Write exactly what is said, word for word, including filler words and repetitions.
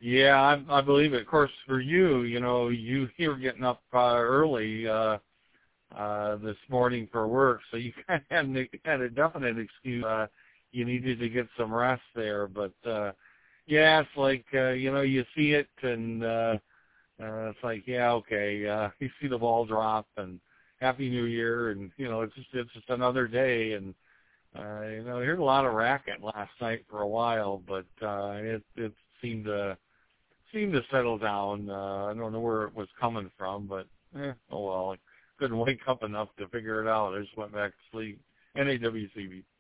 Yeah, I, I believe it. Of course, for you, you know, you you were getting up uh, early uh, uh, this morning for work, so you kind of had, a- had a definite excuse. Uh, you needed to get some rest there, but uh, yeah, it's like uh, you know, you see it, and uh, uh, it's like, yeah, okay, uh, you see the ball drop, and Happy New Year, and you know, it's just it's just another day, and uh, you know, I heard a lot of racket last night for a while, but uh, it it seemed to seemed to settle down. Uh, I don't know where it was coming from, but eh, oh well. I couldn't wake up enough to figure it out. I just went back to sleep. N A W C B.